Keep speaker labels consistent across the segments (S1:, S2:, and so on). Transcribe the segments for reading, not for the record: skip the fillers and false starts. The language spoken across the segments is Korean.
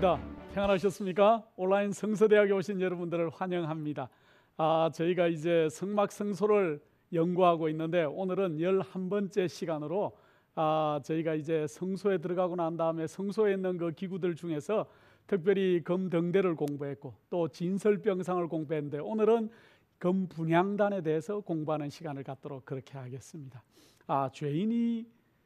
S1: 반갑습니다. 평안하셨습니까? 온라인 성서대학에 오신 여러분들을 환영합니다. 저희가 이제 성막성소를 연구하고 있는데 오늘은 11번째 시간으로 저희가 이제 성소에 들어가고 난 다음에 성소에 있는 그 기구들 중에서 특별히 금등대를 공부했고 또 진설병상을 공부했는데 오늘은 금분향단에 대해서 공부하는 시간을 갖도록 그렇게 하겠습니다. 죄인이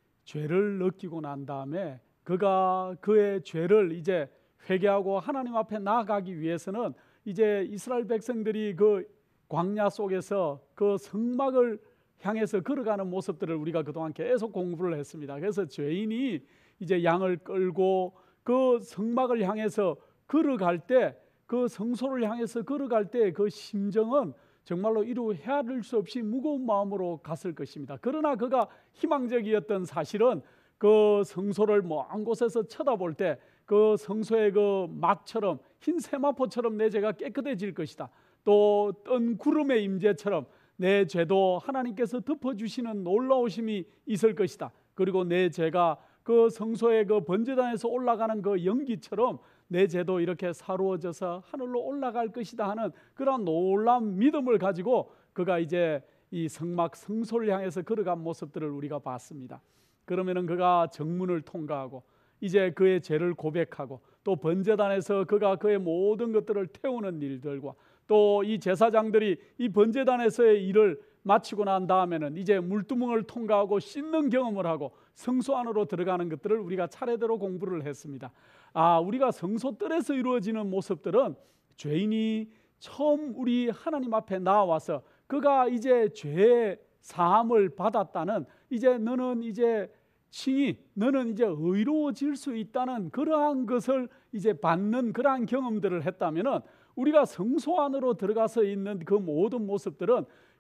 S1: 죄를 느끼고 난 다음에 그가 그의 죄를 이제 회개하고 하나님 앞에 나아가기 위해서는 이제 이스라엘 백성들이 그 광야 속에서 그 성막을 향해서 걸어가는 모습들을 우리가 그동안 계속 공부를 했습니다. 그래서 죄인이 이제 양을 끌고 그 성막을 향해서 걸어갈 때, 그 성소를 향해서 걸어갈 때 그 심정은 정말로 이루 헤아릴 수 없이 무거운 마음으로 갔을 것입니다. 그러나 그가 희망적이었던 사실은 그 성소를 먼 곳에서 쳐다볼 때 그 성소의 그 막처럼 흰 세마포처럼 내 죄가 깨끗해질 것이다. 또 뜬 구름의 임재처럼 내 죄도 하나님께서 덮어주시는 놀라우심이 있을 것이다. 그리고 내 죄가 그 성소의 그 번제단에서 올라가는 그 연기처럼 내 죄도 이렇게 사루어져서 하늘로 올라갈 것이다 하는 그런 놀라운 믿음을 가지고 그가 이제 이 성막 성소를 향해서 걸어간 모습들을 우리가 봤습니다. 그러면은 그가 정문을 통과하고 이제 그의 죄를 고백하고 또 번제단에서 그가 그의 모든 것들을 태우는 일들과 또 이 제사장들이 이 번제단에서의 일을 마치고 난 다음에는 이제 물두멍을 통과하고 씻는 경험을 하고 성소 안으로 들어가는 것들을 우리가 차례대로 공부를 했습니다. 우리가 성소 뜰에서 이루어지는 모습들은 죄인이 처음 우리 하나님 앞에 나와서 그가 이제 죄 사함을 받았다는, 이제 너는 이제 칭의, 너는 이제 의로워질 수 있다는 그러한 것을 이제 받는 그러한 경험들을 했다면은 우리가 성소 안으로 들어가서 있는 그 모든 모습들은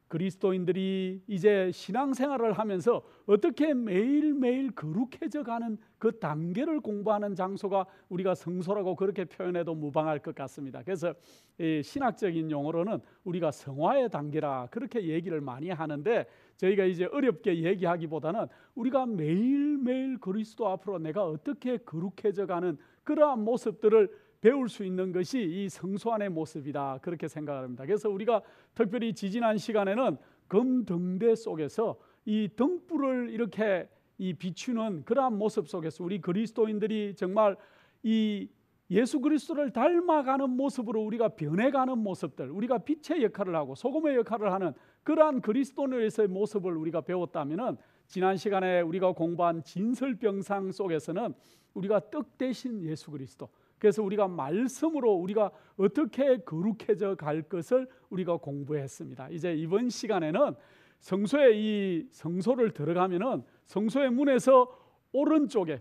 S1: 그리스도인들이 이제 신앙생활을 하면서 어떻게 매일매일 거룩해져 가는 그 단계를 공부하는 장소가 우리가 성소라고 그렇게 표현해도 무방할 것 같습니다. 그래서 이 신학적인 용어로는 우리가 성화의 단계라 그렇게 얘기를 많이 하는데, 저희가 이제 어렵게 얘기하기보다는 우리가 매일매일 그리스도 앞으로 내가 어떻게 거룩해져 가는 그러한 모습들을 배울 수 있는 것이 이 성소 안의 모습이다 그렇게 생각합니다. 그래서 우리가 특별히 지지난 시간에는 금등대 속에서 이 등불을 이렇게 이 비추는 그러한 모습 속에서 우리 그리스도인들이 정말 이 예수 그리스도를 닮아가는 모습으로 우리가 변해가는 모습들, 우리가 빛의 역할을 하고 소금의 역할을 하는 그러한 그리스도인에서의 모습을 우리가 배웠다면은 지난 시간에 우리가 공부한 진설병상 속에서는 우리가 떡 대신 예수 그리스도, 그래서 우리가 말씀으로 우리가 어떻게 거룩해져 갈 것을 우리가 공부했습니다. 이제 이번 시간에는 성소에 이 성소를 들어가면은 성소의 문에서 오른쪽에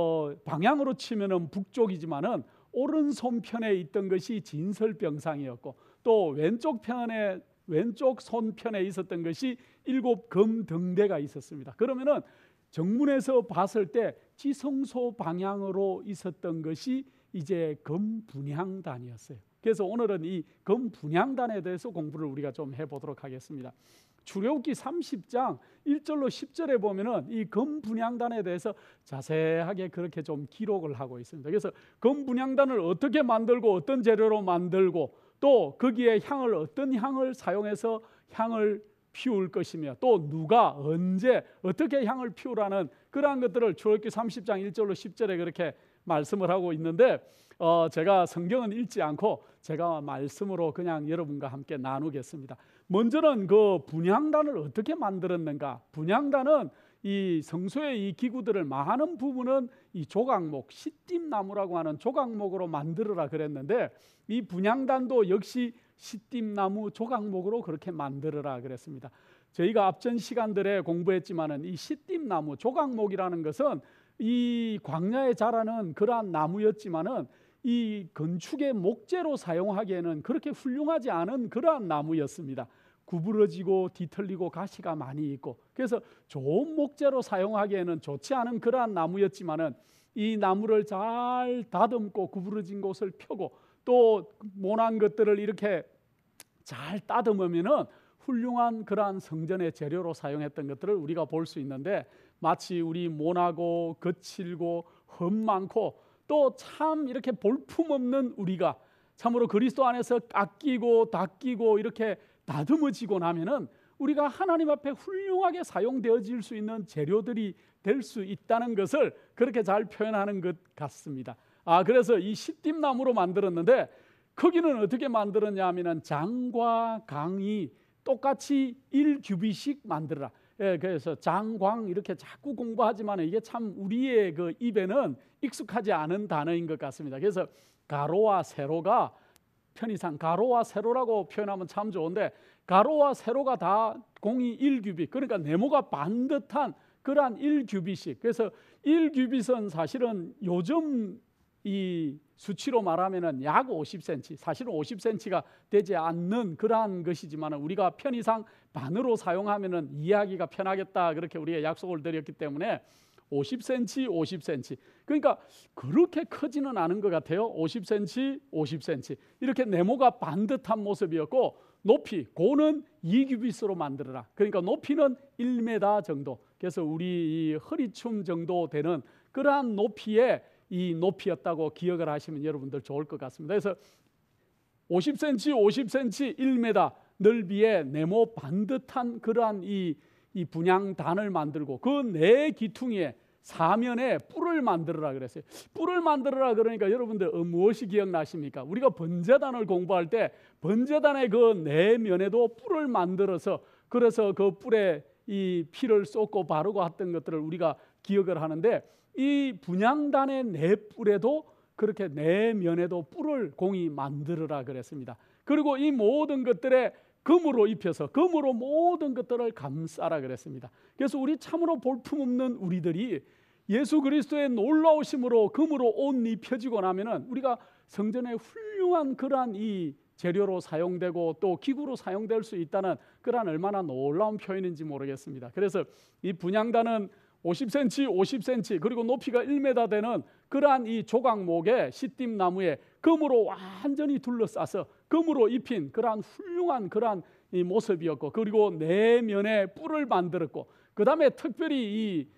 S1: 방향으로 치면은 북쪽이지만은 오른손편에 있던 것이 진설병상이었고 또 왼쪽 손편에 있었던 것이 7 금등대가 있었습니다. 그러면은 정문에서 봤을 때 지성소 방향으로 있었던 것이 이제 금분향단이었어요. 그래서 오늘은 이 금분향단에 대해서 공부를 우리가 좀 해보도록 하겠습니다. 출애굽기 30장 1절로 10절에 보면은 이 금분향단에 대해서 자세하게 그렇게 좀 기록을 하고 있습니다. 그래서 금분향단을 어떻게 만들고 어떤 재료로 만들고 또 거기에 향을 어떤 향을 사용해서 향을 피울 것이며 또 누가 언제 어떻게 향을 피우라는 그러한 것들을 출애굽기 30장 1절로 10절에 그렇게 말씀을 하고 있는데 제가 성경은 읽지 않고 제가 말씀으로 그냥 여러분과 함께 나누겠습니다. 먼저는 그 분향단을 어떻게 만들었는가. 분향단은 이 성소의 이 기구들을 많은 부분은 이 조각목, 시띠나무라고 하는 조각목으로 만들어라 그랬는데 이 분향단도 역시 시띠나무 조각목으로 그렇게 만들어라 그랬습니다. 저희가 앞전 시간들에 공부했지만은 이 시띠나무 조각목이라는 것은 이 광야에 자라는 그러한 나무였지만은 이 건축의 목재로 사용하기에는 그렇게 훌륭하지 않은 그러한 나무였습니다. 구부러지고 뒤틀리고 가시가 많이 있고 그래서 좋은 목재로 사용하기에는 좋지 않은 그러한 나무였지만은 이 나무를 잘 다듬고 구부러진 곳을 펴고 또 모난 것들을 이렇게 잘 따듬으면은 훌륭한 그러한 성전의 재료로 사용했던 것들을 우리가 볼 수 있는데, 마치 우리 모나고 거칠고 흠 많고 또 참 이렇게 볼품없는 우리가 참으로 그리스도 안에서 깎이고 닦이고 이렇게 다듬어지고 나면은 우리가 하나님 앞에 훌륭하게 사용되어질 수 있는 재료들이 될 수 있다는 것을 그렇게 잘 표현하는 것 같습니다. 그래서 이 시띠나무로 만들었는데 크기는 어떻게 만들었냐 하면은 장과 강이 똑같이 1규빗씩 만들어라. 그래서 장광 이렇게 자꾸 공부하지만 이게 참 우리의 그 입에는 익숙하지 않은 단어인 것 같습니다. 그래서 가로와 세로가 편의상 가로와 세로라고 표현하면 참 좋은데 가로와 세로가 다 공이 1규빗, 그러니까 네모가 반듯한 그러한 1규빗씩. 그래서 1규빗은 사실은 요즘 이 수치로 말하면은 약 50cm, 사실은 50cm가 되지 않는 그러한 것이지만 우리가 편의상 반으로 사용하면은 이해하기가 편하겠다, 그렇게 우리가 약속을 드렸기 때문에 50cm, 50cm. 그러니까 그렇게 크지는 않은 것 같아요. 50cm, 50cm. 이렇게 네모가 반듯한 모습이었고 높이, 고는 2규빗으로 만들어라. 그러니까 높이는 1m 정도. 그래서 우리 이 허리춤 정도 되는 그러한 높이의 이 높이였다고 기억을 하시면 여러분들 좋을 것 같습니다. 그래서 50cm, 50cm, 1m 넓이의 네모 반듯한 그러한 이 분향단을 만들고 그 네 기퉁이에 사면에 뿔을 만들어라 그랬어요. 뿔을 만들어라 그러니까 여러분들 무엇이 기억나십니까? 우리가 번제단을 공부할 때 번제단의 그 네 면에도 뿔을 만들어서 그래서 그 뿔에 이 피를 쏟고 바르고 했던 것들을 우리가 기억을 하는데 이 분향단의 네 뿔에도 그렇게 네 면에도 뿔을 공이 만들어라 그랬습니다. 그리고 이 모든 것들에 금으로 입혀서 금으로 모든 것들을 감싸라 그랬습니다. 그래서 우리 참으로 볼품없는 우리들이 예수 그리스도의 놀라우심으로 금으로 옷 입혀지고 나면은 우리가 성전에 훌륭한 그러한 이 재료로 사용되고 또 기구로 사용될 수 있다는 그러한 얼마나 놀라운 표현인지 모르겠습니다. 그래서 이 분향단은 50cm, 50cm 그리고 높이가 1m 되는 그러한 이 조각목에 시띠나무에 금으로 완전히 둘러싸서 금으로 입힌 그러한 훌륭한 그러한 이 모습이었고, 그리고 네 면에 뿔을 만들었고, 그 다음에 특별히 이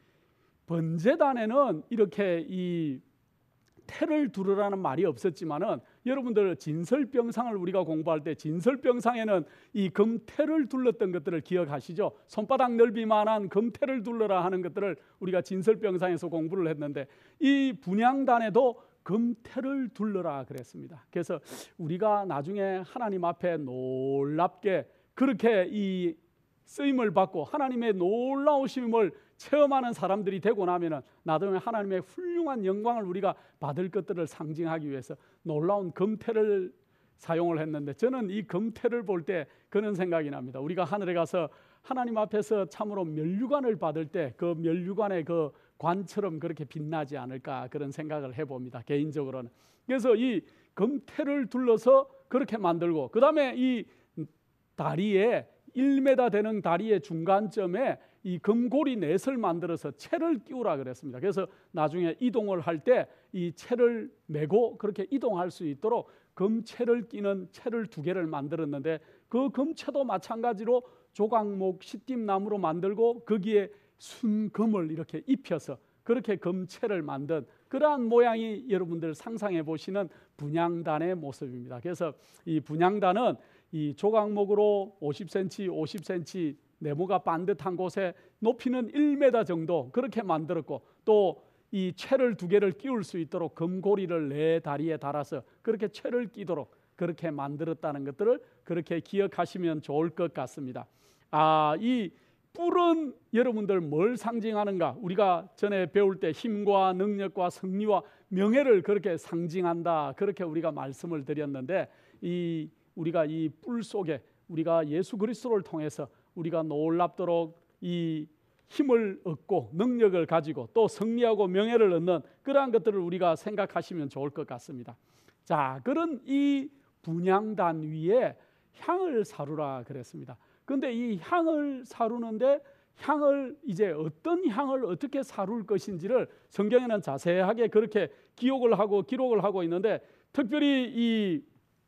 S1: 번제단에는 이렇게 이 태를 두르라는 말이 없었지만은 여러분들 진설병상을 우리가 공부할 때 진설병상에는 이 금태를 둘렀던 것들을 기억하시죠? 손바닥 넓이만한 금태를 둘러라 하는 것들을 우리가 진설병상에서 공부를 했는데 이 분향단에도 금태를 둘러라 그랬습니다. 그래서 우리가 나중에 하나님 앞에 놀랍게 그렇게 이 쓰임을 받고 하나님의 놀라우심을 체험하는 사람들이 되고 나면은 나중에 하나님의 훌륭한 영광을 우리가 받을 것들을 상징하기 위해서 놀라운 금태를 사용을 했는데, 저는 이 금태를 볼 때 그런 생각이 납니다. 우리가 하늘에 가서 하나님 앞에서 참으로 면류관을 받을 때 그 면류관의 그 관처럼 그렇게 빛나지 않을까 그런 생각을 해봅니다, 개인적으로는. 그래서 이 금태를 둘러서 그렇게 만들고, 그 다음에 이 다리에 1m 되는 다리의 중간점에 이 금고리 넷을 만들어서 채를 끼우라 그랬습니다. 그래서 나중에 이동을 할 때 이 채를 메고 그렇게 이동할 수 있도록 금채를 끼는 채를 2개를 만들었는데, 그 금채도 마찬가지로 조각목 시띠나무로 만들고 거기에 순금을 이렇게 입혀서 그렇게 금채를 만든 그러한 모양이 여러분들 상상해 보시는 분향단의 모습입니다. 그래서 이 분향단은 이 조각목으로 50cm, 50cm 네모가 반듯한 곳에 높이는 1m 정도 그렇게 만들었고, 또 이 채를 2개를 끼울 수 있도록 금고리를 네 다리에 달아서 그렇게 채를 끼도록 그렇게 만들었다는 것들을 그렇게 기억하시면 좋을 것 같습니다. 이 뿔은 여러분들 뭘 상징하는가? 우리가 전에 배울 때 힘과 능력과 승리와 명예를 그렇게 상징한다, 그렇게 우리가 말씀을 드렸는데, 우리가 이 뿔 속에 우리가 예수 그리스도를 통해서 우리가 놀랍도록 이 힘을 얻고 능력을 가지고 또 승리하고 명예를 얻는 그러한 것들을 우리가 생각하시면 좋을 것 같습니다. 자, 그런 이 분향단 위에 향을 사루라 그랬습니다. 그런데 이 향을 사루는데 향을 이제 어떤 향을 어떻게 사룰 것인지를 성경에는 자세하게 그렇게 기록을 하고 있는데, 특별히 이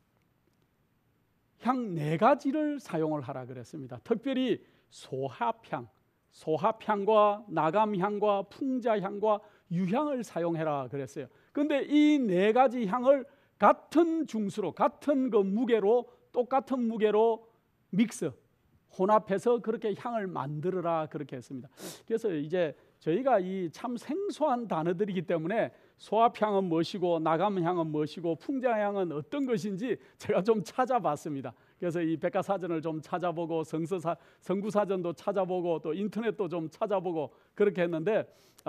S1: 향 4가지를 사용을 하라 그랬습니다. 특별히 소합향과 나감향과 풍자향과 유향을 사용해라 그랬어요. 근데 이 네 가지 향을 같은 중수로, 같은 그 무게로, 똑같은 무게로 믹스, 혼합해서 그렇게 향을 만들어라 그렇게 했습니다. 그래서 이제 저희가 이 참 생소한 단어들이기 때문에 소합향은 무엇이고 나감향은 무엇이고 풍자향은 어떤 것인지 제가 좀 찾아봤습니다. 그래서 이 백과사전을 좀 찾아보고 성구사전도 찾아보고 또 인터넷도 좀 찾아보고 그렇게 했는데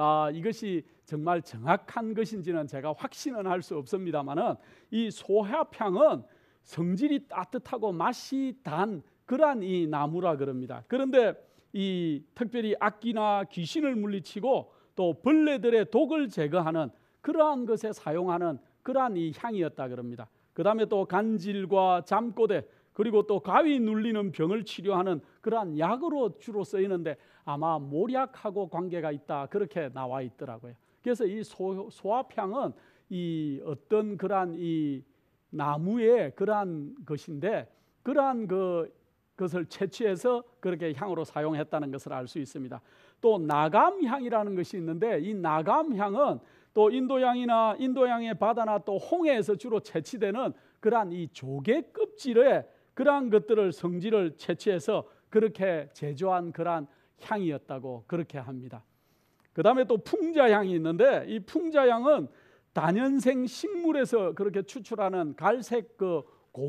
S1: 이것이 정말 정확한 것인지는 제가 확신은 할 수 없습니다만은 이 소합향은 성질이 따뜻하고 맛이 단 그러한 이 나무라 그럽니다. 그런데 이 특별히 악귀나 귀신을 물리치고 또 벌레들의 독을 제거하는 그러한 것에 사용하는 그러한 이 향이었다 그럽니다. 그 다음에 또 간질과 잠꼬대 그리고 또 가위 눌리는 병을 치료하는 그러한 약으로 주로 쓰이는데 아마 모략하고 관계가 있다 그렇게 나와 있더라고요. 그래서 이 소합향은 이 어떤 그러한 이 나무의 그러한 것인데 그러한 그것을 채취해서 그렇게 향으로 사용했다는 것을 알 수 있습니다. 또 나감향이라는 것이 있는데 이 나감향은 또 인도양의 바다나 또 홍해에서 주로 채취되는 그러한 이 조개 껍질에 그러한 것들을 성질을 채취해서 그렇게 제조한 그러한 향이었다고 그렇게 합니다. 그 다음에 또 풍자향이 있는데 이 풍자향은 다년생 식물에서 그렇게 추출하는 갈색 그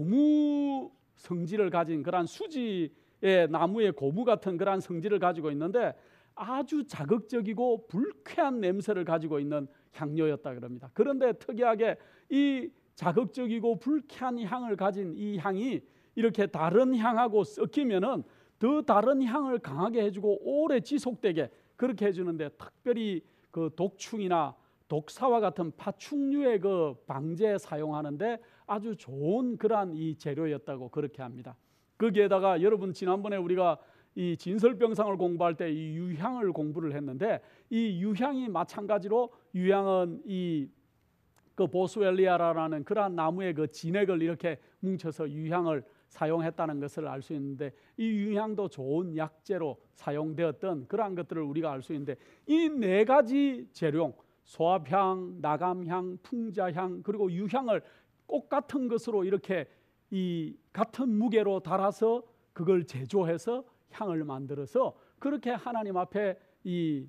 S1: 고무 성질을 가진 그러한 수지의 나무의 고무 같은 그러한 성질을 가지고 있는데 아주 자극적이고 불쾌한 냄새를 가지고 있는 향료였다 그럽니다. 그런데 특이하게 이 자극적이고 불쾌한 향을 가진 이 향이 이렇게 다른 향하고 섞이면은 더 다른 향을 강하게 해주고 오래 지속되게 그렇게 해주는데 특별히 그 독충이나 독사와 같은 파충류의 그 방제에 사용하는데 아주 좋은 그러한 이 재료였다고 그렇게 합니다. 거기에다가 여러분 지난번에 우리가 이 진설병상을 공부할 때 이 유향을 공부를 했는데 이 유향이 마찬가지로 유향은 이 그 보스웰리아라는 그러한 나무의 그 진액을 이렇게 뭉쳐서 유향을 사용했다는 것을 알 수 있는데 이 유향도 좋은 약재로 사용되었던 그러한 것들을 우리가 알 수 있는데 이 네 가지 재료 소합향, 나감향, 풍자향 그리고 유향을 꼭 같은 것으로 이렇게 이 같은 무게로 달아서 그걸 제조해서 향을 만들어서 그렇게 하나님 앞에 이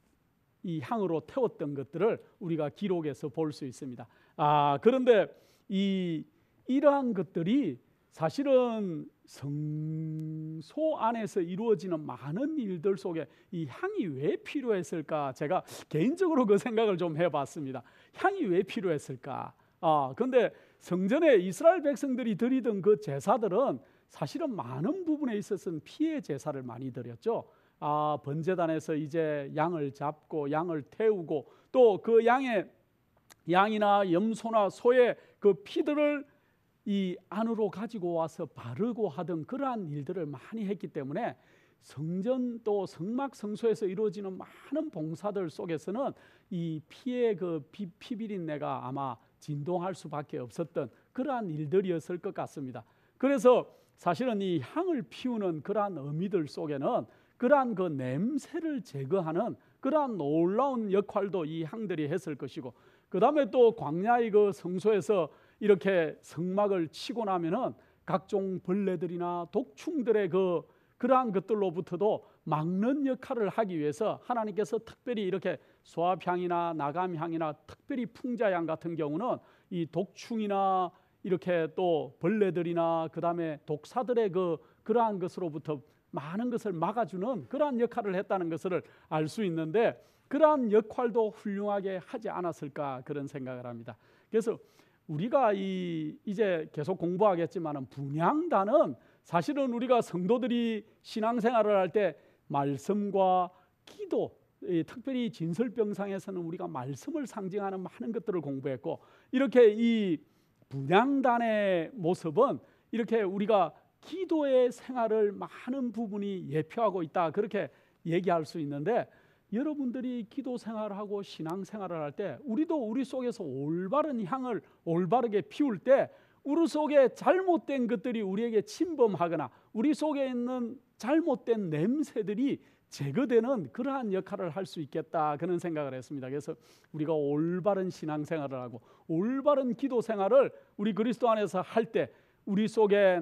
S1: 향으로 태웠던 것들을 우리가 기록에서 볼 수 있습니다. 그런데 이러한 것들이 사실은 성소 안에서 이루어지는 많은 일들 속에 이 향이 왜 필요했을까? 제가 개인적으로 그 생각을 좀 해봤습니다. 향이 왜 필요했을까? 근데 성전에 이스라엘 백성들이 드리던 그 제사들은 사실은 많은 부분에 있어서는 피해 제사를 많이 드렸죠. 번제단에서 이제 양을 잡고 양을 태우고 또 그 양이나 염소나 소의 그 피들을 이 안으로 가지고 와서 바르고 하던 그러한 일들을 많이 했기 때문에 성전 또 성막 성소에서 이루어지는 많은 봉사들 속에서는 이 피의 그 피비린내가 아마 진동할 수밖에 없었던 그러한 일들이었을 것 같습니다. 그래서 사실은 이 향을 피우는 그러한 의미들 속에는 그러한 그 냄새를 제거하는 그러한 놀라운 역할도 이 향들이 했을 것이고 그 다음에 또 광야의 그 성소에서 이렇게 성막을 치고 나면은 각종 벌레들이나 독충들의 그러한 것들로부터도 막는 역할을 하기 위해서 하나님께서 특별히 이렇게 소합향이나 나감향이나 특별히 풍자향 같은 경우는 이 독충이나 이렇게 또 벌레들이나 그 다음에 독사들의 그러한 것으로부터 많은 것을 막아주는 그러한 역할을 했다는 것을 알 수 있는데 그러한 역할도 훌륭하게 하지 않았을까 그런 생각을 합니다. 그래서 우리가 이제 계속 공부하겠지만 분향단은 사실은 우리가 성도들이 신앙생활을 할 때 말씀과 기도 특별히 진설병상에서는 우리가 말씀을 상징하는 많은 것들을 공부했고 이렇게 이 분향단의 모습은 이렇게 우리가 기도의 생활을 많은 부분이 예표하고 있다 그렇게 얘기할 수 있는데 여러분들이 기도 생활하고 신앙 생활을 할 때 우리도 우리 속에서 올바른 향을 올바르게 피울 때 우리 속에 잘못된 것들이 우리에게 침범하거나 우리 속에 있는 잘못된 냄새들이 제거되는 그러한 역할을 할 수 있겠다, 그런 생각을 했습니다. 그래서 우리가 올바른 신앙생활을 하고 올바른 기도 생활을 우리 그리스도 안에서 할 때 우리 속에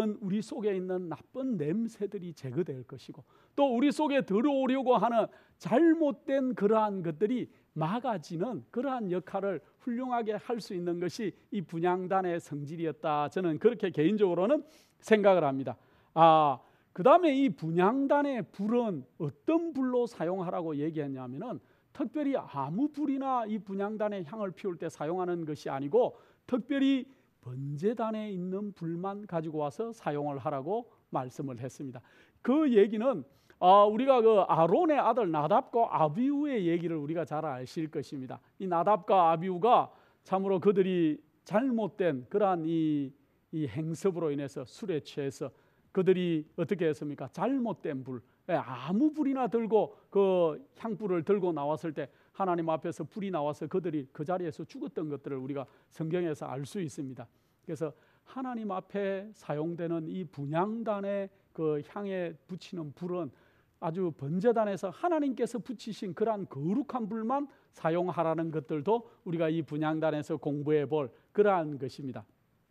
S1: 있는 나쁜 냄새들이 제거될 것이고, 또 우리 속에 들어오려고 하는 잘못된 그러한 것들이 막아지는 그러한 역할을 훌륭하게 할 수 있는 것이 이 분향단의 성질이었다, 저는 그렇게 개인적으로는 생각을 합니다. 그 다음에 이 분향단의 불은 어떤 불로 사용하라고 얘기했냐면은 특별히 아무 불이나 이 분향단의 향을 피울 때 사용하는 것이 아니고 특별히 번제단에 있는 불만 가지고 와서 사용을 하라고 말씀을 했습니다. 그 얘기는 우리가 그 아론의 아들 나답과 아비후의 얘기를 우리가 잘 아실 것입니다. 이 나답과 아비후가 참으로 그들이 잘못된 그러한 이 행습으로 인해서 술에 취해서 그들이 어떻게 했습니까? 잘못된 불, 아무 불이나 들고 그 향불을 들고 나왔을 때 하나님 앞에서 불이 나와서 그들이 그 자리에서 죽었던 것들을 우리가 성경에서 알 수 있습니다. 그래서 하나님 앞에 사용되는 이 분향단의 그 향에 붙이는 불은 아주 번제단에서 하나님께서 붙이신 그러한 거룩한 불만 사용하라는 것들도 우리가 이 분향단에서 공부해 볼 그러한 것입니다.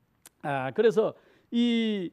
S1: 그래서 이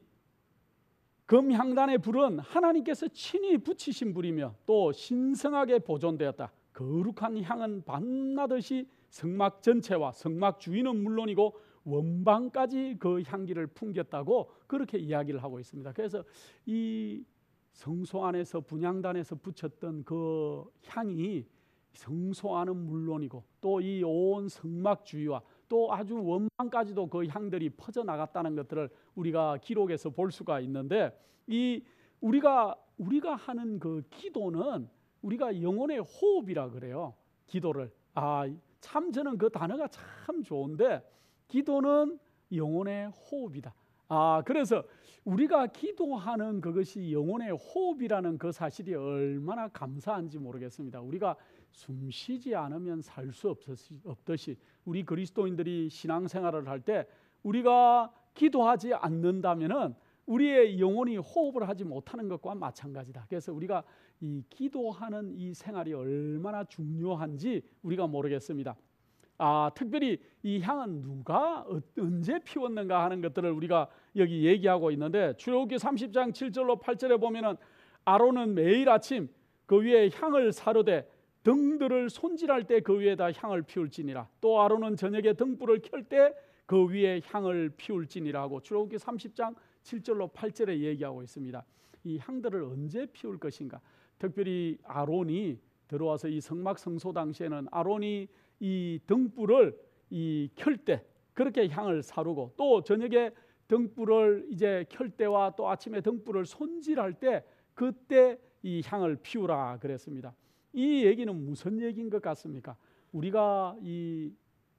S1: 금향단의 불은 하나님께서 친히 붙이신 불이며 또 신성하게 보존되었다. 거룩한 향은 밤낮듯이 성막 전체와 성막 주인은 물론이고 원방까지 그 향기를 풍겼다고 그렇게 이야기를 하고 있습니다. 그래서 이 성소 안에서 분향단에서 붙였던 그 향이 성소 안은 물론이고 또 이 온 성막 주위와 또 아주 원망까지도 그 향들이 퍼져나갔다는 것들을 우리가 기록에서 볼 수가 있는데, 이 우리가 하는 그 기도는 우리가 영혼의 호흡이라 그래요. 기도를 참 저는 그 단어가 참 좋은데, 기도는 영혼의 호흡이다. 그래서 우리가 기도하는 그것이 영혼의 호흡이라는 그 사실이 얼마나 감사한지 모르겠습니다. 우리가 숨 쉬지 않으면 살 수 없듯이 우리 그리스도인들이 신앙생활을 할 때 우리가 기도하지 않는다면은 우리의 영혼이 호흡을 하지 못하는 것과 마찬가지다. 그래서 우리가 이 기도하는 이 생활이 얼마나 중요한지 우리가 모르겠습니다. 특별히 이 향은 누가 언제 피웠는가 하는 것들을 우리가 여기 얘기하고 있는데, 출애굽기 30장 7절로 8절에 보면은 아론은 매일 아침 그 위에 향을 사르되 등들을 손질할 때 그 위에다 향을 피울지니라. 또 아론은 저녁에 등불을 켤 때 그 위에 향을 피울지니라 하고 출애굽기 30장 7절로 8절에 얘기하고 있습니다. 이 향들을 언제 피울 것인가? 특별히 아론이 들어와서 이 성막 성소 당시에는 아론이 이 등불을 켤 때 그렇게 향을 사르고, 또 저녁에 등불을 이제 켤 때와 또 아침에 등불을 손질할 때 그때 이 향을 피우라 그랬습니다. 이 얘기는 무슨 얘기인 것 같습니까? 우리가 이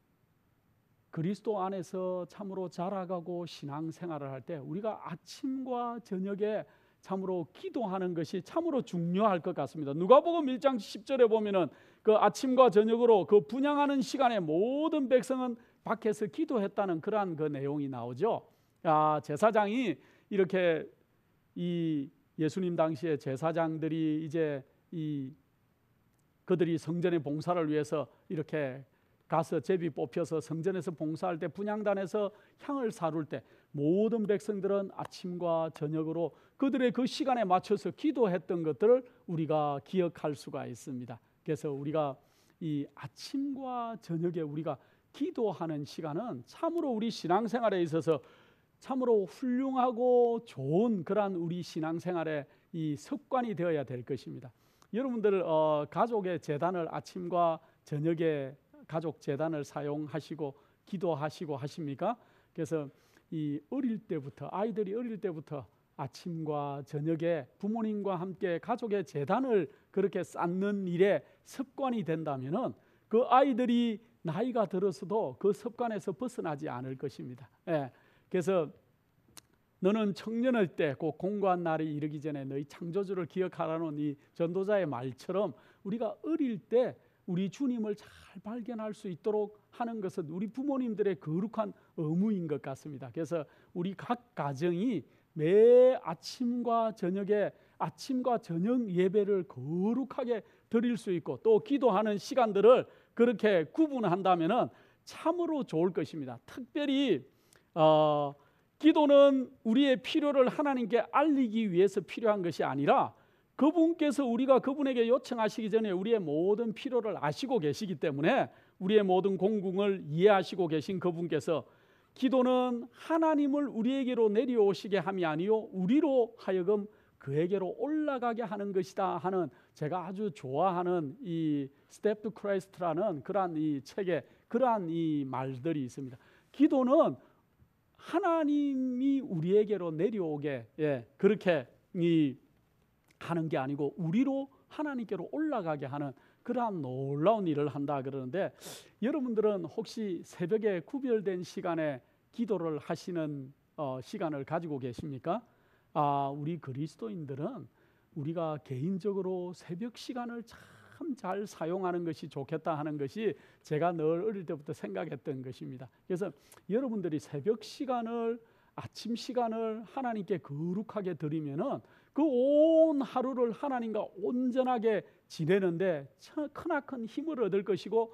S1: 그리스도 안에서 참으로 자라가고 신앙생활을 할 때 우리가 아침과 저녁에 참으로 기도하는 것이 참으로 중요할 것 같습니다. 누가복음 1장 10절에 보면은 그 아침과 저녁으로 그 분향하는 시간에 모든 백성은 밖에서 기도했다는 그러한 그 내용이 나오죠. 제사장이 이렇게 이 예수님 당시에 제사장들이 이제 그들이 성전의 봉사를 위해서 이렇게 가서 제비 뽑혀서 성전에서 봉사할 때 분향단에서 향을 사룰 때 모든 백성들은 아침과 저녁으로 그들의 그 시간에 맞춰서 기도했던 것들을 우리가 기억할 수가 있습니다. 그래서 우리가 이 아침과 저녁에 우리가 기도하는 시간은 참으로 우리 신앙생활에 있어서 참으로 훌륭하고 좋은 그러한 우리 신앙생활의 이 습관이 되어야 될 것입니다. 여러분들 가족의 제단을 아침과 저녁에 가족 제단을 사용하시고 기도하시고 하십니까? 그래서 이 아이들이 어릴 때부터 아침과 저녁에 부모님과 함께 가족의 제단을 그렇게 쌓는 일에 습관이 된다면은 그 아이들이 나이가 들어서도 그 습관에서 벗어나지 않을 것입니다. 그래서 너는 청년일 때 꼭 공고한 날이 이르기 전에 너희 창조주를 기억하라는 이 전도자의 말처럼 우리가 어릴 때 우리 주님을 잘 발견할 수 있도록 하는 것은 우리 부모님들의 거룩한 의무인 것 같습니다. 그래서 우리 각 가정이 매 아침과 저녁에 아침과 저녁 예배를 거룩하게 드릴 수 있고 또 기도하는 시간들을 그렇게 구분한다면은 참으로 좋을 것입니다. 특별히 기도는 우리의 필요를 하나님께 알리기 위해서 필요한 것이 아니라 그분께서 우리가 그분에게 요청하시기 전에 우리의 모든 필요를 아시고 계시기 때문에 우리의 모든 공궁을 이해하시고 계신 그분께서 기도는 하나님을 우리에게로 내려오시게 함이 아니요 우리로 하여금 그에게로 올라가게 하는 것이다 하는 제가 아주 좋아하는 이 스텝 투 크라이스트라는 그러한 이 책에 그러한 이 말들이 있습니다. 기도는 하나님이 우리에게로 내려오게 그렇게 하는 게 아니고 우리로 하나님께로 올라가게 하는 그러한 놀라운 일을 한다 그러는데 여러분들은 혹시 새벽에 구별된 시간에 기도를 하시는 시간을 가지고 계십니까? 우리 그리스도인들은 우리가 개인적으로 새벽 시간을 참 잘 사용하는 것이 좋겠다 하는 것이 제가 늘 어릴 때부터 생각했던 것입니다. 그래서 여러분들이 새벽 시간을 아침 시간을 하나님께 거룩하게 드리면은 그 온 하루를 하나님과 온전하게 지내는데 크나큰 힘을 얻을 것이고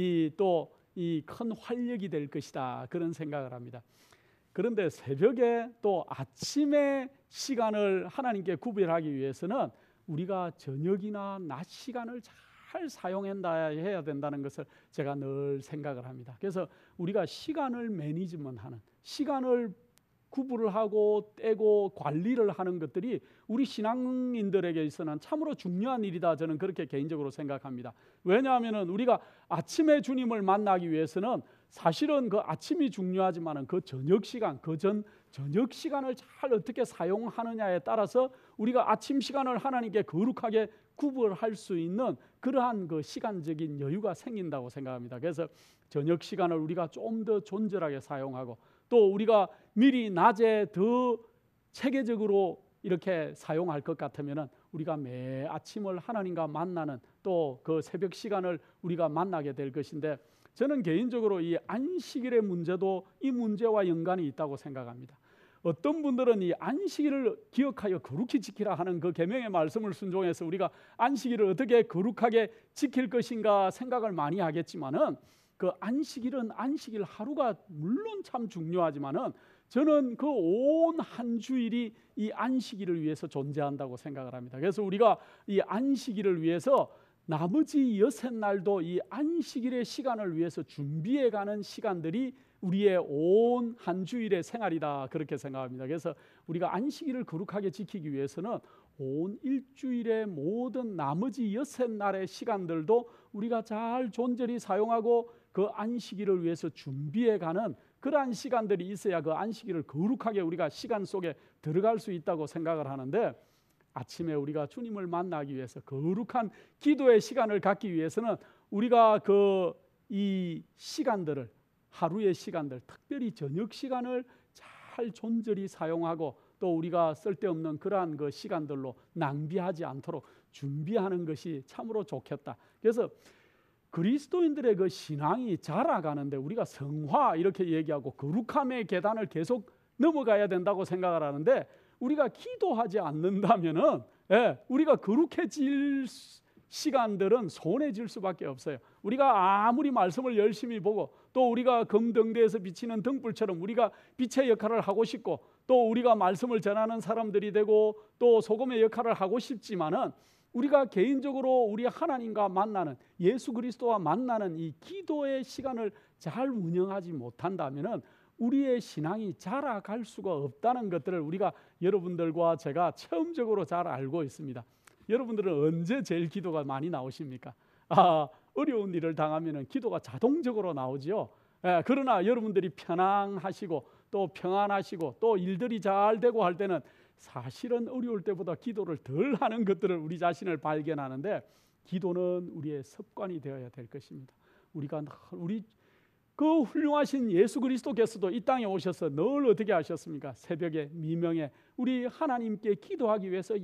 S1: 또 이 큰 활력이 될 것이다 그런 생각을 합니다. 그런데 새벽에 또 아침의 시간을 하나님께 구별하기 위해서는 우리가 저녁이나 낮 시간을 잘 사용해야 된다는 것을 제가 늘 생각을 합니다. 그래서 우리가 시간을 매니지먼트하는 시간을 구분을 하고 떼고 관리를 하는 것들이 우리 신앙인들에게 있어서는 참으로 중요한 일이다 저는 그렇게 개인적으로 생각합니다. 왜냐하면 우리가 아침에 주님을 만나기 위해서는 사실은 그 아침이 중요하지만 그 저녁 시간, 그 저녁 시간을 잘 어떻게 사용하느냐에 따라서 우리가 아침 시간을 하나님께 거룩하게 구분할 수 있는 그러한 그 시간적인 여유가 생긴다고 생각합니다. 그래서 저녁 시간을 우리가 좀 더 존절하게 사용하고 또 우리가 미리 낮에 더 체계적으로 이렇게 사용할 것 같으면 우리가 매 아침을 하나님과 만나는 또 그 새벽 시간을 우리가 만나게 될 것인데 저는 개인적으로 이 안식일의 문제도 이 문제와 연관이 있다고 생각합니다. 어떤 분들은 이 안식일을 기억하여 거룩히 지키라 하는 그 계명의 말씀을 순종해서 우리가 안식일을 어떻게 거룩하게 지킬 것인가 생각을 많이 하겠지만은 그 안식일은 안식일 하루가 물론 참 중요하지만은 저는 그 온 한 주일이 이 안식일을 위해서 존재한다고 생각을 합니다. 그래서 우리가 이 안식일을 위해서 나머지 6날도 이 안식일의 시간을 위해서 준비해가는 시간들이 우리의 온 한 주일의 생활이다 그렇게 생각합니다. 그래서 우리가 안식일을 거룩하게 지키기 위해서는 온 일주일의 모든 나머지 6날의 시간들도 우리가 잘 존재히 사용하고 그 안식일을 위해서 준비해가는 그러한 시간들이 있어야 그 안식일을 거룩하게 우리가 시간 속에 들어갈 수 있다고 생각을 하는데 아침에 우리가 주님을 만나기 위해서 거룩한 기도의 시간을 갖기 위해서는 우리가 이 시간들을 하루의 시간들 특별히 저녁 시간을 잘 존절히 사용하고 또 우리가 쓸데없는 그러한 그 시간들로 낭비하지 않도록 준비하는 것이 참으로 좋겠다. 그래서 그리스도인들의 그 신앙이 자라가는데 우리가 성화 이렇게 얘기하고 거룩함의 계단을 계속 넘어가야 된다고 생각을 하는데 우리가 기도하지 않는다면은 우리가 거룩해질 시간들은 손해질 수밖에 없어요. 우리가 아무리 말씀을 열심히 보고 또 우리가 금등대에서 비치는 등불처럼 우리가 빛의 역할을 하고 싶고 또 우리가 말씀을 전하는 사람들이 되고 또 소금의 역할을 하고 싶지만은 우리가 개인적으로 우리 하나님과 만나는 예수 그리스도와 만나는 이 기도의 시간을 잘 운영하지 못한다면은 우리의 신앙이 자라갈 수가 없다는 것들을 우리가 여러분들과 제가 체험적으로 잘 알고 있습니다. 여러분들은 언제 제일 기도가 많이 나오십니까? 어려운 일을 당하면 기도가 자동적으로 나오지요. 그러나 여러분들이 편안하시고 또 평안하시고 또 일들이 잘 되고 할 때는 사실은 어려울 때보다 기도를 덜 하는 것들을 우리 자신을 발견하는데 기도는 우리의 습관이 되어야 될 것입니다. 우리 그 훌륭하신 예수 그리스도께서도 이 땅에 오셔서 늘 어떻게 하셨습니까? 새벽에 미명에 우리 하나님께 기도하기 위해서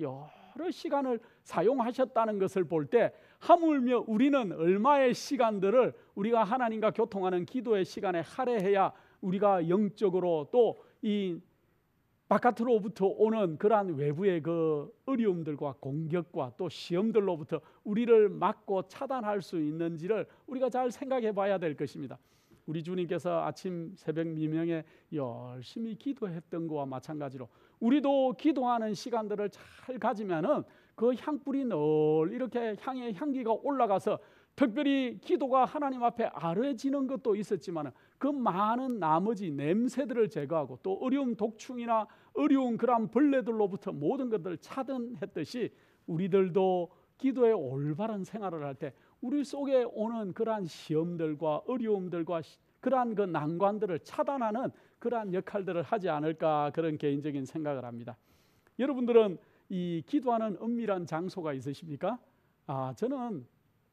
S1: 여러 시간을 사용하셨다는 것을 볼 때 하물며 우리는 얼마의 시간들을 우리가 하나님과 교통하는 기도의 시간에 할애해야 우리가 영적으로 또 이 바깥으로부터 오는 그러한 외부의 그 어려움들과 공격과 또 시험들로부터 우리를 막고 차단할 수 있는지를 우리가 잘 생각해 봐야 될 것입니다. 우리 주님께서 아침 새벽 미명에 열심히 기도했던 것과 마찬가지로 우리도 기도하는 시간들을 잘 가지면은 그 향불이 늘 이렇게 향의 향기가 올라가서 특별히 기도가 하나님 앞에 아뢰지는 것도 있었지만 그 많은 나머지 냄새들을 제거하고 또 어려운 독충이나 어려운 그러한 벌레들로부터 모든 것들을 차단했듯이 우리들도 기도의 올바른 생활을 할 때 우리 속에 오는 그러한 시험들과 어려움들과 그러한 그 난관들을 차단하는 그러한 역할들을 하지 않을까, 그런 개인적인 생각을 합니다. 여러분들은 이 기도하는 은밀한 장소가 있으십니까? 저는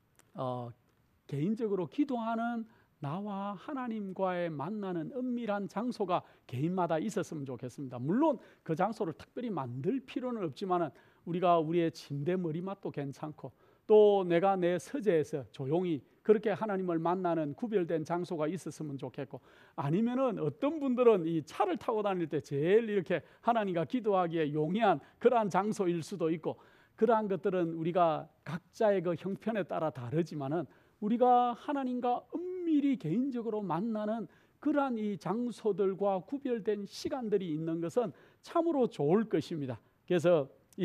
S1: 개인적으로 기도하는 나와 하나님과의 만나는 은밀한 장소가 개인마다 있었으면 좋겠습니다. 물론 그 장소를 특별히 만들 필요는 없지만 우리가 우리의 침대 머리맡도 괜찮고 또 내가 내 서재에서 조용히 그렇게 하나님을 만나는 구별된 장소가 있었으면 좋겠고, 아니면은 어떤 분들은 이 차를 타고 다닐 때 제일 이렇게 하나님과 기도하기에 용이한 그러한 장소일 수도 있고, 그러한 것들은 우리가 각자의 그 형편에 따라 다르지만은 우리가 하나님과 은밀히 개인적으로 만나는 그러한 이 장소들과 구별된 시간들이 있는 것은 참으로 좋을 것입니다. 그래서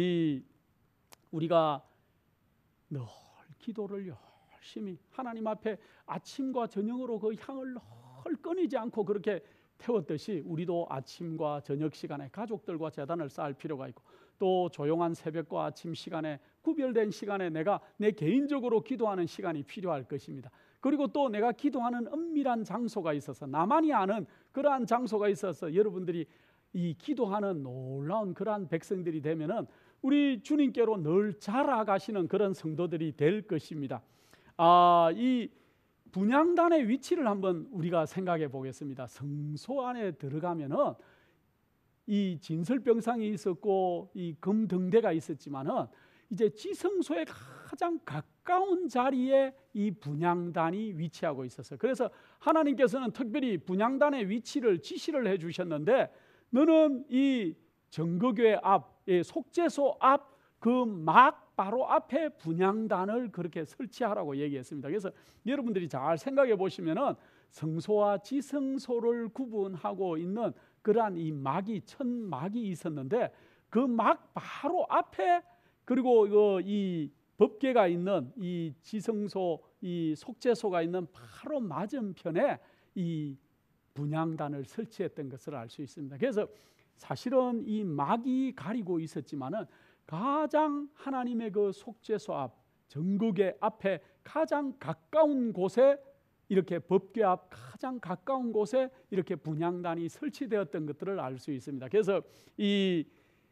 S1: 우리가 늘 기도를 열심히 하나님 앞에 아침과 저녁으로 그 향을 늘 끊이지 않고 그렇게 태웠듯이 우리도 아침과 저녁 시간에 가족들과 제단을 쌓을 필요가 있고, 또 조용한 새벽과 아침 시간에 구별된 시간에 내가 내 개인적으로 기도하는 시간이 필요할 것입니다. 그리고 또 내가 기도하는 은밀한 장소가 있어서 나만이 아는 그러한 장소가 있어서 여러분들이 이 기도하는 놀라운 그러한 백성들이 되면은 우리 주님께로 늘 자라가시는 그런 성도들이 될 것입니다. 이 분향단의 위치를 한번 우리가 생각해 보겠습니다. 성소 안에 들어가면은 이 진설병상이 있었고 이 금등대가 있었지만은 이제 지성소에 가장 가까운 자리에 이 분향단이 위치하고 있었어요. 그래서 하나님께서는 특별히 분향단의 위치를 지시를 해 주셨는데, 너는 이 정거교회 앞, 속죄소 앞 그 막 바로 앞에 분향단을 그렇게 설치하라고 얘기했습니다. 그래서 여러분들이 잘 생각해 보시면은 성소와 지성소를 구분하고 있는 그러한 이 막이, 천막이 있었는데 그 막 바로 앞에, 그리고 이 법궤가 있는 이 지성소, 이 속죄소가 있는 바로 맞은편에 이 분향단을 설치했던 것을 알 수 있습니다. 그래서 사실은 이 막이 가리고 있었지만은 가장 하나님의 그 속죄소 앞, 정국의 앞에 가장 가까운 곳에, 이렇게 법궤 앞 가장 가까운 곳에 이렇게 분향단이 설치되었던 것들을 알 수 있습니다. 그래서 이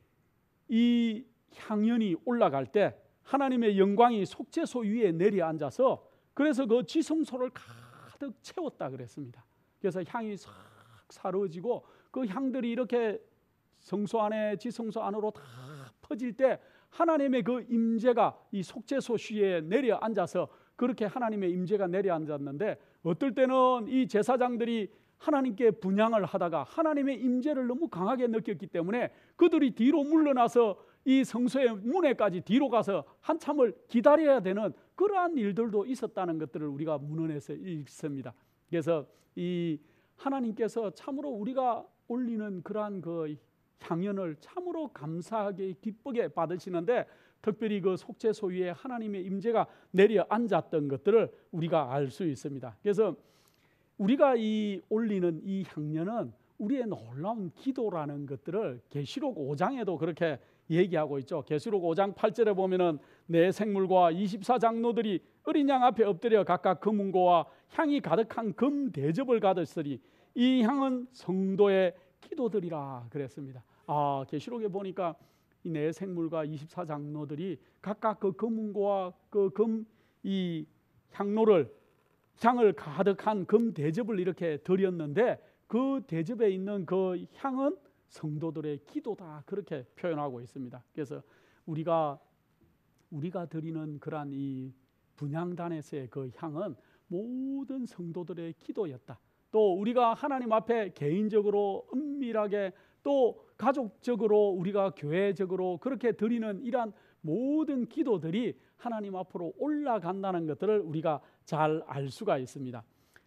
S1: 향연이 올라갈 때 하나님의 영광이 속죄소 위에 내려앉아서 그래서 그 지성소를 가득 채웠다 그랬습니다. 그래서 향이 싹 사라지고 그 향들이 이렇게 성소 안에, 지성소 안으로 다 퍼질 때 하나님의 그 임재가 이 속죄소 위에 내려앉아서 그렇게 하나님의 임재가 내려앉았는데, 어떨 때는 이 제사장들이 하나님께 분향을 하다가 하나님의 임재를 너무 강하게 느꼈기 때문에 그들이 뒤로 물러나서 이 성소의 문에까지 뒤로 가서 한참을 기다려야 되는 그러한 일들도 있었다는 것들을 우리가 문헌에서 읽습니다. 그래서 이 하나님께서 참으로 우리가 올리는 그러한 그 향연을 참으로 감사하게 기쁘게 받으시는데, 특별히 그 속죄소 위에 하나님의 임재가 내려앉았던 것들을 우리가 알 수 있습니다. 그래서 우리가 이 올리는 이 향연은 우리의 놀라운 기도라는 것들을 계시록 5장에도 그렇게 얘기하고 있죠. 계시록 5장 8절에 보면은 내 생물과 24장로들이 어린 양 앞에 엎드려 각각 금은고와 향이 가득한 금 대접을 가졌으니 이 향은 성도의 기도들이라 그랬습니다. 계시록에 보니까 이 내 생물과 24장로들이 각각 그 금은고와 그 이 향을 가득한 금 대접을 이렇게 드렸는데 그 대접에 있는 그 향은 성도들의 기도다, 그렇게 표현하고 있습니다. 그래서 우리가 드리는 그러한 이 분향단에서의 그 향은 모든 성도들의 기도였다. 또 우리가 하나님 앞에 개인적으로 은밀하게 또 가족적으로 우리가 교회적으로 그렇게 드리는 이러한 모든 기도들이 하나님 앞으로 올라간다는 것들을 우리가 잘 알 수가 있습니다.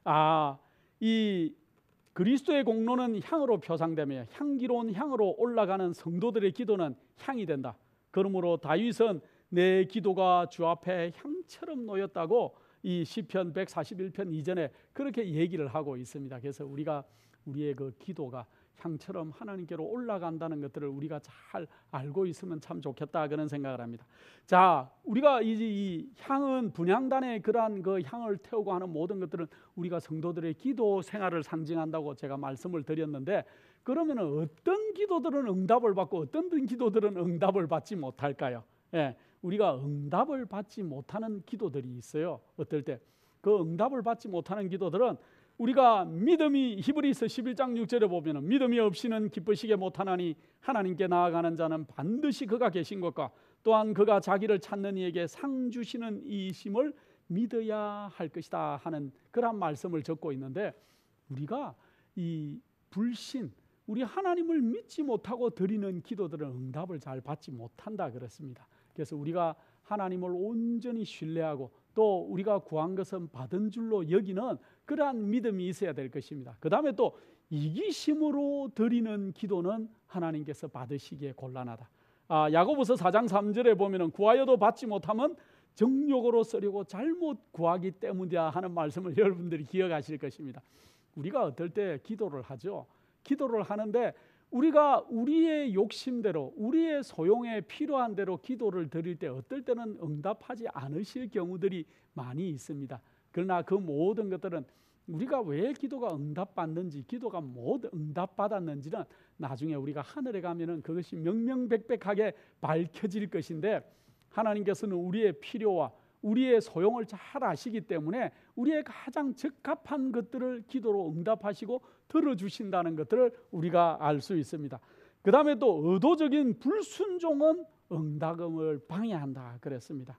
S1: 이 그리스도의 공로는 향으로 표상되며 향기로운 향으로 올라가는 성도들의 기도는 향이 된다. 그러므로 다윗은 내 기도가 주 앞에 향처럼 놓였다고 이 시편 141편 이전에 그렇게 얘기를 하고 있습니다. 그래서 우리의 그 기도가 향처럼 하나님께로 올라간다는 것들을 우리가 잘 알고 있으면 참 좋겠다 그런 생각을 합니다. 자, 우리가 이 향은 분향단의 그러한 그 향을 태우고 하는 모든 것들은 우리가 성도들의 기도 생활을 상징한다고 제가 말씀을 드렸는데, 그러면 어떤 기도들은 응답을 받고 어떤 기도들은 응답을 받지 못할까요? 예, 우리가 응답을 받지 못하는 기도들이 있어요. 어떨 때 그 응답을 받지 못하는 기도들은 우리가 믿음이 히브리서 11장 6절에 보면 믿음이 없이는 기쁘시게 못하나니 하나님께 나아가는 자는 반드시 그가 계신 것과 또한 그가 자기를 찾는 이에게 상 주시는 이심을 믿어야 할 것이다 하는 그런 말씀을 적고 있는데, 우리가 이 불신, 우리 하나님을 믿지 못하고 드리는 기도들은 응답을 잘 받지 못한다 그랬습니다. 그래서 우리가 하나님을 온전히 신뢰하고 또 우리가 구한 것은 받은 줄로 여기는 그러한 믿음이 있어야 될 것입니다. 그 다음에 또 이기심으로 드리는 기도는 하나님께서 받으시기에 곤란하다. 야고보서 4장 3절에 보면 구하여도 받지 못하면 정욕으로 쓰려고 잘못 구하기 때문이다 하는 말씀을 여러분들이 기억하실 것입니다. 우리가 어떨 때 기도를 하죠. 기도를 하는데 우리가 우리의 욕심대로 우리의 소용에 필요한 대로 기도를 드릴 때 어떨 때는 응답하지 않으실 경우들이 많이 있습니다. 그러나 그 모든 것들은 우리가 왜 기도가 응답받는지, 기도가 모두 응답받았는지는 나중에 우리가 하늘에 가면은 그것이 명명백백하게 밝혀질 것인데, 하나님께서는 우리의 필요와 우리의 소용을 잘 아시기 때문에 우리의 가장 적합한 것들을 기도로 응답하시고 들어주신다는 것들을 우리가 알 수 있습니다. 그 다음에 또 의도적인 불순종은 응답을 방해한다 그랬습니다.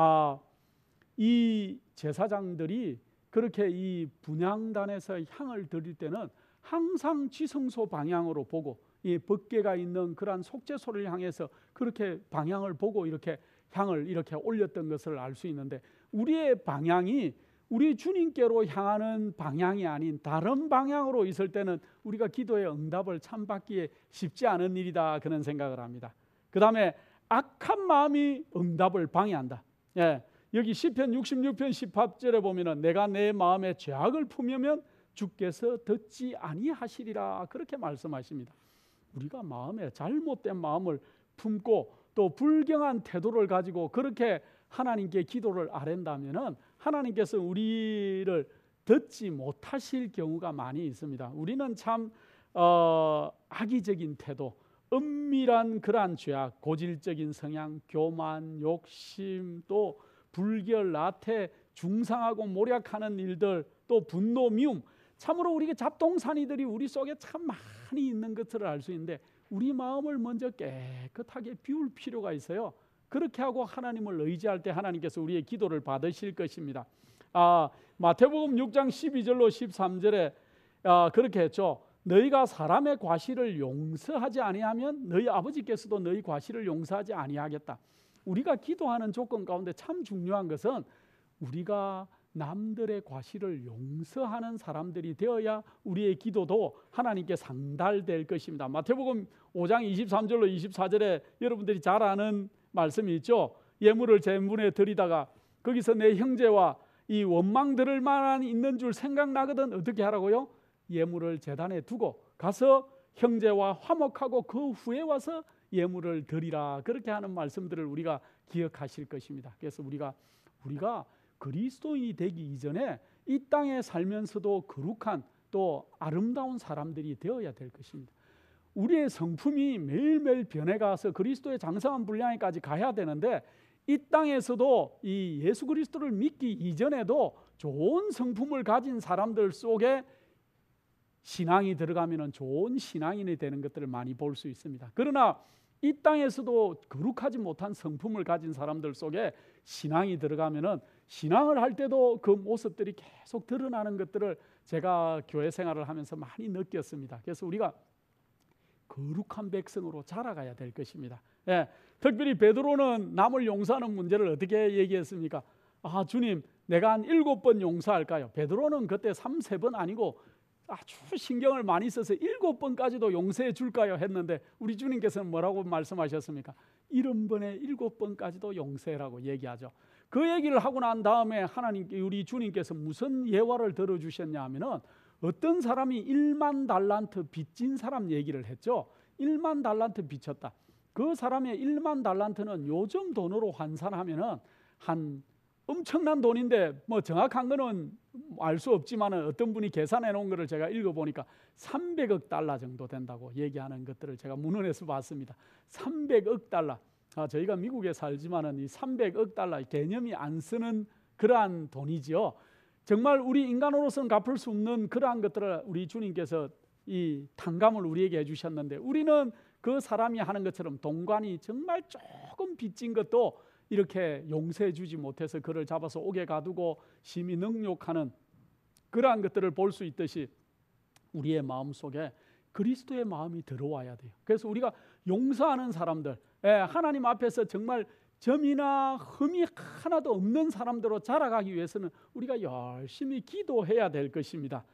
S1: 이 제사장들이 그렇게 이 분향단에서 향을 드릴 때는 항상 지성소 방향으로 보고 이 법궤가 있는 그러한 속죄소를 향해서 그렇게 방향을 보고 이렇게 향을 이렇게 올렸던 것을 알 수 있는데, 우리의 방향이 우리 주님께로 향하는 방향이 아닌 다른 방향으로 있을 때는 우리가 기도의 응답을 참 받기에 쉽지 않은 일이다 그런 생각을 합니다. 그 다음에 악한 마음이 응답을 방해한다. 여기 시편 66편 18절에 보면은 내가 내 마음에 죄악을 품으면 주께서 듣지 아니하시리라 그렇게 말씀하십니다. 우리가 마음에 잘못된 마음을 품고 또 불경한 태도를 가지고 그렇게 하나님께 기도를 아랜다면은 하나님께서 우리를 듣지 못하실 경우가 많이 있습니다. 우리는 참 악의적인 태도, 은밀한 그러한 죄악, 고질적인 성향, 교만, 욕심, 또 불결, 나태, 중상하고 모략하는 일들, 또 분노, 미움, 참으로 우리가 잡동사니들이 우리 속에 참 많이 있는 것들을 알 수 있는데, 우리 마음을 먼저 깨끗하게 비울 필요가 있어요. 그렇게 하고 하나님을 의지할 때 하나님께서 우리의 기도를 받으실 것입니다. 마태복음 6장 12절로 13절에 그렇게 했죠. 너희가 사람의 과실을 용서하지 아니하면 너희 아버지께서도 너희 과실을 용서하지 아니하겠다. 우리가 기도하는 조건 가운데 참 중요한 것은 우리가 남들의 과실을 용서하는 사람들이 되어야 우리의 기도도 하나님께 상달될 것입니다. 마태복음 5장 23절로 24절에 여러분들이 잘 아는 말씀이 있죠. 예물을 제물에 드리다가 거기서 내 형제와 이 원망 들을 만한 있는 줄 생각나거든 어떻게 하라고요? 예물을 제단에 두고 가서 형제와 화목하고 그 후에 와서 예물을 드리라 그렇게 하는 말씀들을 우리가 기억하실 것입니다. 그래서 우리가 그리스도인이 되기 이전에 이 땅에 살면서도 거룩한 또 아름다운 사람들이 되어야 될 것입니다. 우리의 성품이 매일매일 변해가서 그리스도의 장성한 분량에까지 가야 되는데, 이 땅에서도 이 예수 그리스도를 믿기 이전에도 좋은 성품을 가진 사람들 속에 신앙이 들어가면 좋은 신앙인이 되는 것들을 많이 볼 수 있습니다. 그러나 이 땅에서도 거룩하지 못한 성품을 가진 사람들 속에 신앙이 들어가면은 신앙을 할 때도 그 모습들이 계속 드러나는 것들을 제가 교회 생활을 하면서 많이 느꼈습니다. 그래서 우리가 거룩한 백성으로 자라가야 될 것입니다. 예, 특별히 베드로는 남을 용서하는 문제를 어떻게 얘기했습니까? 아, 주님, 내가 한 7번 용서할까요? 베드로는 그때 3-4번 아니고 아주 신경을 많이 써서 7번까지도 용서해 줄까요? 했는데 우리 주님께서는 뭐라고 말씀하셨습니까? 70번에 7번까지도 용서해라고 얘기하죠. 그 얘기를 하고 난 다음에 하나님께, 우리 주님께서 무슨 예화를 들어주셨냐 하면은 어떤 사람이 1만 달란트 빚진 사람 얘기를 했죠. 1만 달란트 빚졌다. 그 사람의 1만 달란트는 요즘 돈으로 환산하면은 한 엄청난 돈인데 뭐 정확한 거는 알 수 없지만 어떤 분이 계산해 놓은 거를 제가 읽어보니까 300억 달러 정도 된다고 얘기하는 것들을 제가 문헌에서 봤습니다. 300억 달러. 저희가 미국에 살지만은 이 300억 달러 개념이 안 쓰는 그러한 돈이지요. 정말 우리 인간으로서는 갚을 수 없는 그러한 것들을 우리 주님께서 이 탕감을 우리에게 해주셨는데, 우리는 그 사람이 하는 것처럼 동관이 정말 조금 빚진 것도 이렇게 용서해 주지 못해서 그를 잡아서 옥에 가두고 심히 능욕하는 그러한 것들을 볼 수 있듯이 우리의 마음속에 그리스도의 마음이 들어와야 돼요. 그래서 우리가 용서하는 사람들, 하나님 앞에서 정말 점이나 흠이 하나도 없는 사람들로 자라가기 위해서는 우리가 열심히 기도해야 될 것입니다.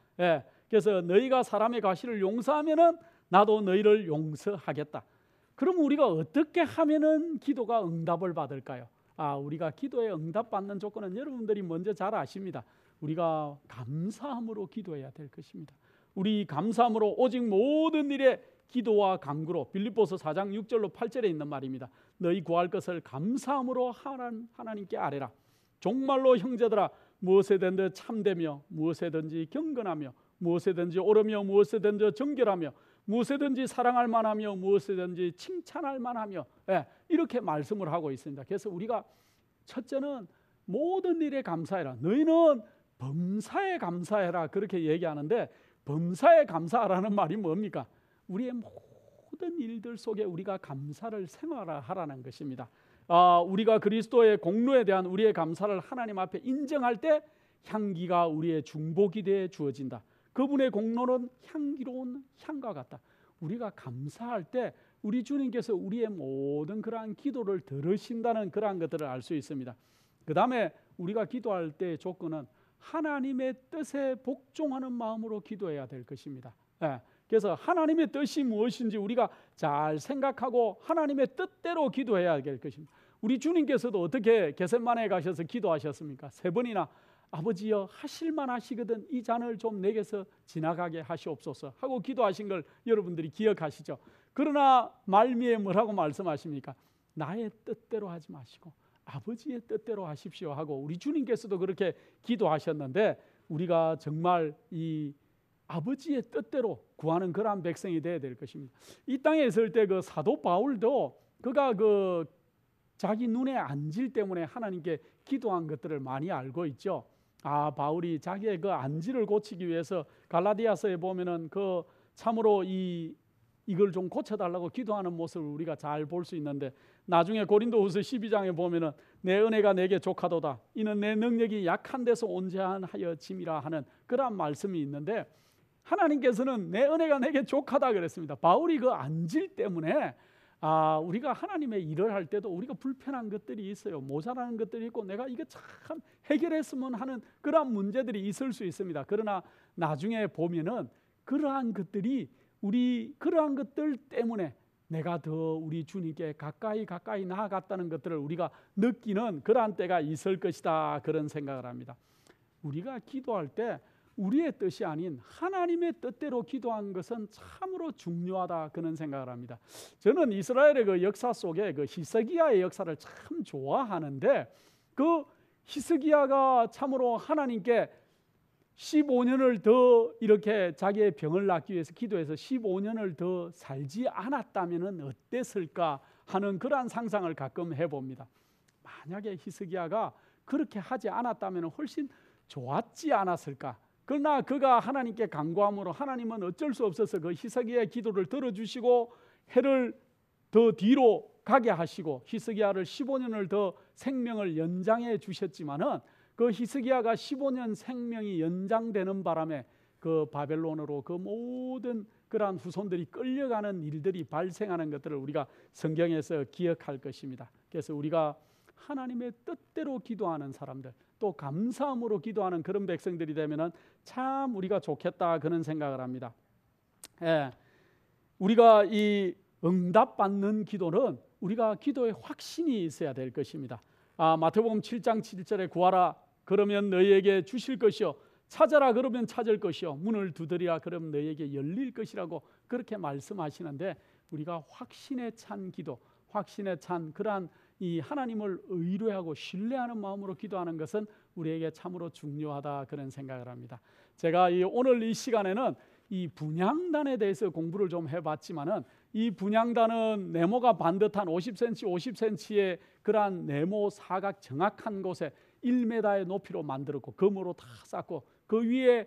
S1: 그래서 너희가 사람의 과실을 용서하면은 나도 너희를 용서하겠다. 그럼 우리가 어떻게 하면은 기도가 응답을 받을까요? 우리가 기도에 응답받는 조건은 여러분들이 먼저 잘 아십니다. 우리가 감사함으로 기도해야 될 것입니다. 우리 감사함으로 오직 모든 일에 기도와 간구로, 빌립보서 4장 6절로 8절에 있는 말입니다. 너희 구할 것을 감사함으로 하나님께 아뢰라. 종말로 형제들아, 무엇에든지 참되며 무엇에든지 경건하며 무엇에든지 옳으며 무엇에든지 정결하며 무엇에든지 사랑할 만하며 무엇에든지 칭찬할 만하며, 이렇게 말씀을 하고 있습니다. 그래서 우리가 첫째는 모든 일에 감사해라. 너희는 범사에 감사해라, 그렇게 얘기하는데 범사에 감사하라는 말이 뭡니까? 우리의 모든 일들 속에 우리가 감사를 생활하라는 것입니다. 우리가 그리스도의 공로에 대한 우리의 감사를 하나님 앞에 인정할 때 향기가 우리의 중복이 되어 주어진다. 그분의 공로는 향기로운 향과 같다. 우리가 감사할 때 우리 주님께서 우리의 모든 그러한 기도를 들으신다는 그러한 것들을 알 수 있습니다. 그 다음에 우리가 기도할 때의 조건은 하나님의 뜻에 복종하는 마음으로 기도해야 될 것입니다. 그래서 하나님의 뜻이 무엇인지 우리가 잘 생각하고 하나님의 뜻대로 기도해야 될 것입니다. 우리 주님께서도 어떻게 겟세마네에 가셔서 기도하셨습니까? 3번이나 아버지여, 하실만 하시거든 이 잔을 좀 내게서 지나가게 하시옵소서 하고 기도하신 걸 여러분들이 기억하시죠? 그러나 말미에 뭐라고 말씀하십니까? 나의 뜻대로 하지 마시고 아버지의 뜻대로 하십시오 하고 우리 주님께서도 그렇게 기도하셨는데, 우리가 정말 이 아버지의 뜻대로 구하는 그러한 백성이 되어야 될 것입니다. 이 땅에 있을 때 그 사도 바울도 그가 그 자기 눈에 안질 때문에 하나님께 기도한 것들을 많이 알고 있죠. 바울이 자기의 그 안지를 고치기 위해서 갈라디아서에 보면은 그 참으로 이걸 좀 고쳐달라고 기도하는 모습을 우리가 잘 볼 수 있는데, 나중에 고린도후서 12장에 보면은 내 은혜가 내게 족하도다 이는 내 능력이 약한 데서 온전하여 짐이라 하는 그런 말씀이 있는데, 하나님께서는 내 은혜가 내게 족하다 그랬습니다. 바울이 그 안질 때문에 우리가 하나님의 일을 할 때도 우리가 불편한 것들이 있어요. 모자라는 것들이 있고 내가 이거 참 해결했으면 하는 그러한 문제들이 있을 수 있습니다. 그러나 나중에 보면은 그러한 것들이 그러한 것들 때문에 내가 더 우리 주님께 가까이 나아갔다는 것들을 우리가 느끼는 그러한 때가 있을 것이다, 그런 생각을 합니다. 우리가 기도할 때 우리의 뜻이 아닌 하나님의 뜻대로 기도한 것은 참으로 중요하다, 그런 생각을 합니다. 저는 이스라엘의 그 역사 속에 그 히스기야의 역사를 참 좋아하는데, 그 히스기야가 참으로 하나님께 15년을 더 이렇게 자기의 병을 낫기 위해서 기도해서 15년을 더 살지 않았다면 어땠을까 하는 그러한 상상을 가끔 해봅니다. 만약에 히스기야가 그렇게 하지 않았다면 훨씬 좋았지 않았을까. 그러나 그가 하나님께 간구함으로 하나님은 어쩔 수 없어서 그 히스기야의 기도를 들어주시고 해를 더 뒤로 가게 하시고 히스기야를 15년을 더 생명을 연장해 주셨지만은 그 히스기야가 15년 생명이 연장되는 바람에 그 바벨론으로 그 모든 그러한 후손들이 끌려가는 일들이 발생하는 것들을 우리가 성경에서 기억할 것입니다. 그래서 우리가 하나님의 뜻대로 기도하는 사람들, 또 감사함으로 기도하는 그런 백성들이 되면은 참 우리가 좋겠다 그런 생각을 합니다. 예, 우리가 이 응답받는 기도는 우리가 기도에 확신이 있어야 될 것입니다. 마태복음 7장 7절에 구하라 그러면 너희에게 주실 것이요 찾아라 그러면 찾을 것이요 문을 두드리라 그러면 너희에게 열릴 것이라고 그렇게 말씀하시는데, 우리가 확신에 찬 기도, 확신에 찬 그러한 이 하나님을 의뢰하고 신뢰하는 마음으로 기도하는 것은 우리에게 참으로 중요하다 그런 생각을 합니다. 제가 오늘 이 시간에는 이 분향단에 대해서 공부를 좀 해봤지만은, 이 분향단은 네모가 반듯한 50cm, 50cm의 그러한 네모 사각 정확한 곳에 1m의 높이로 만들었고 금으로 다 쌓고 그 위에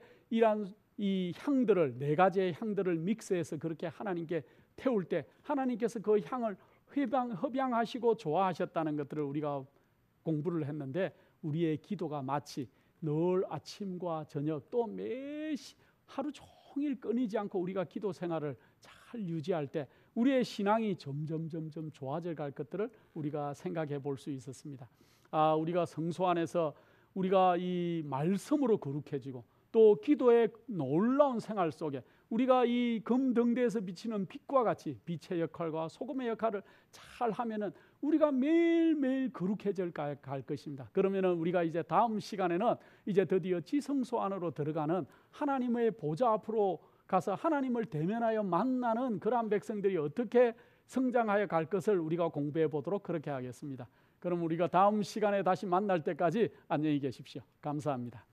S1: 이 향들을, 네 가지의 향들을 믹스해서 그렇게 하나님께 태울 때 하나님께서 그 향을 흡양하시고 좋아하셨다는 것들을 우리가 공부를 했는데, 우리의 기도가 마치 늘 아침과 저녁 또 매 하루 종일 끊이지 않고 우리가 기도 생활을 잘 유지할 때 우리의 신앙이 점점 좋아져 갈 것들을 우리가 생각해 볼 수 있었습니다. 우리가 성소 안에서 우리가 이 말씀으로 거룩해지고 또 기도의 놀라운 생활 속에 우리가 이 금등대에서 비치는 빛과 같이 빛의 역할과 소금의 역할을 잘 하면은 우리가 매일매일 거룩해져 갈 것입니다. 그러면은 우리가 이제 다음 시간에는 이제 드디어 지성소 안으로 들어가는 하나님의 보좌 앞으로 가서 하나님을 대면하여 만나는 그러한 백성들이 어떻게 성장하여 갈 것을 우리가 공부해 보도록 그렇게 하겠습니다. 그럼 우리가 다음 시간에 다시 만날 때까지 안녕히 계십시오. 감사합니다.